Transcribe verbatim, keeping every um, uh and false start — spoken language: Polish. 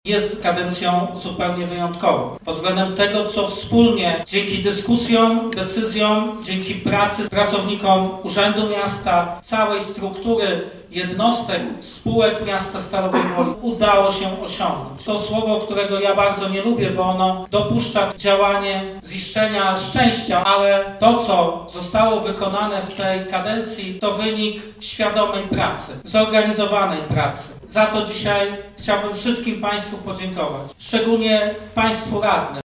Jest kadencją zupełnie wyjątkową. Pod względem tego, co wspólnie dzięki dyskusjom, decyzjom, dzięki pracy pracownikom Urzędu Miasta, całej struktury jednostek, spółek miasta Stalowej Woli udało się osiągnąć. To słowo, którego ja bardzo nie lubię, bo ono dopuszcza działanie ziszczenia szczęścia, ale to, co zostało wykonane w tej kadencji, to wynik świadomej pracy, zorganizowanej pracy. Za to dzisiaj chciałbym wszystkim Państwu podziękować. Szczególnie Państwu radnym,